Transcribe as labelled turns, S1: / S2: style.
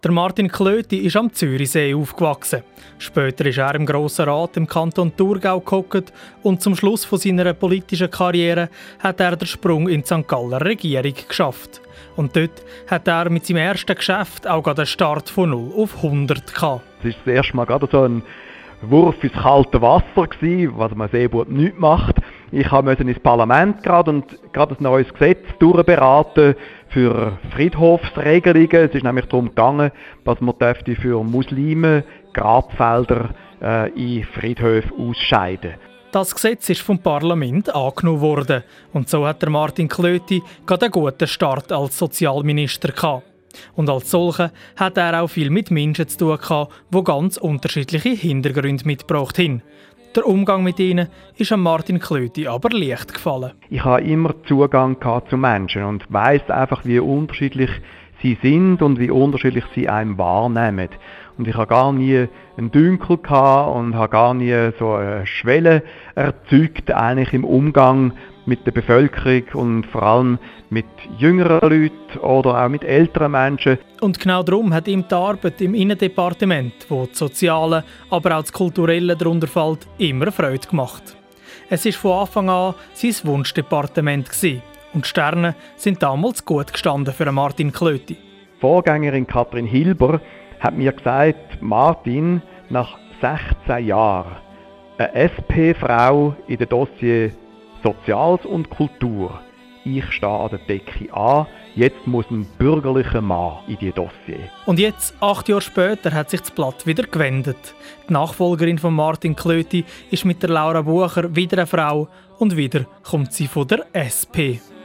S1: Der Martin Klöti ist am Zürichsee aufgewachsen. Später ist er im Grossen Rat im Kanton Thurgau gehockt und zum Schluss von seiner politischen Karriere hat er den Sprung in die St. Galler Regierung geschafft. Und dort hat er mit seinem ersten Geschäft auch gerade einen Start von 0 auf 100 gehabt.
S2: Es war das erste Mal gerade so ein Wurf ins kalte Wasser gewesen, was man sehr gut nicht macht. Ich musste ins Parlament und gerade ein neues Gesetz durchberaten für Friedhofsregelungen. Es ist nämlich darum gegangen, dass man für Muslime Grabfelder in Friedhöfen ausscheiden.
S1: Das Gesetz ist vom Parlament angenommen worden und so hat der Martin Klöti gerade einen guten Start als Sozialminister gehabt. Und als solcher hat er auch viel mit Menschen zu tun gehabt, die ganz unterschiedliche Hintergründe mitgebracht haben. Der Umgang mit ihnen ist Martin Klöti aber leicht gefallen.
S2: Ich habe immer Zugang zu Menschen und weiss einfach, wie unterschiedlich sie sind und wie unterschiedlich sie einem wahrnehmen. Und ich habe gar nie einen Dünkel gehabt und habe gar nie so eine Schwelle erzeugt, eigentlich im Umgang mit der Bevölkerung und vor allem mit jüngeren Leuten oder auch mit älteren Menschen.
S1: Und genau darum hat ihm die Arbeit im Innendepartement, wo das Soziale, aber auch das Kulturelle darunter fällt, immer Freude gemacht. Es war von Anfang an sein Wunschdepartement gewesen. Und die Sterne sind damals gut gestanden für Martin Klöti.
S2: Vorgängerin Kathrin Hilber hat mir gesagt, Martin, nach 16 Jahren, eine SP-Frau in der Dossier Soziales und Kultur. Ich stehe an der Decke an, jetzt muss ein bürgerlicher Mann in die Dossier.
S1: Und jetzt, 8 Jahre später, hat sich das Blatt wieder gewendet. Die Nachfolgerin von Martin Klöti ist mit der Laura Bucher wieder eine Frau und wieder kommt sie von der SP.